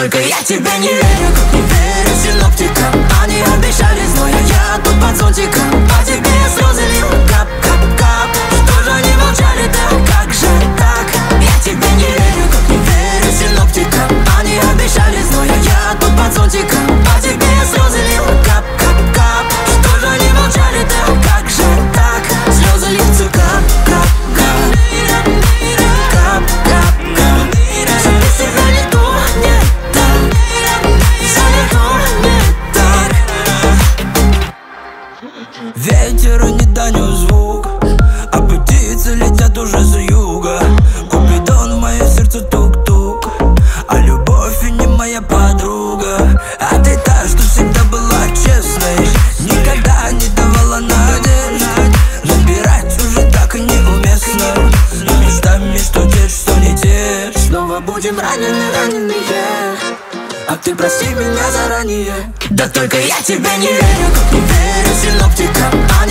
только я тебе не верю, как не верю синоптикам. Они обещали зной, а я тут под зонтиком. По тебе я слезы лил, кап-кап-кап. Что же они молчали, да как же так? Я тебе не верю, как не верю синоптикам. Они обещали зной, а я тут под зонтиком. По тебе я слезы лил, кап-кап-кап. Что же они молчали, да как же так? Слезы льются кап-кап-кап. Кап-кап-кап. Все без тебя не то, не так. Все не то, не так. Ветер и не донес звук, а птицы летят уже за юга. Купидон в мое сердце тук-тук, а любовь и не моя подруга. А ты та, что всегда была честной, никогда не давала надежд. Набирать уже так и неуместно, но местами что тешь, что не тешь. Снова будем раненые, а ты прости меня заранее. Да только я тебе не верю, как не верю синоптикам.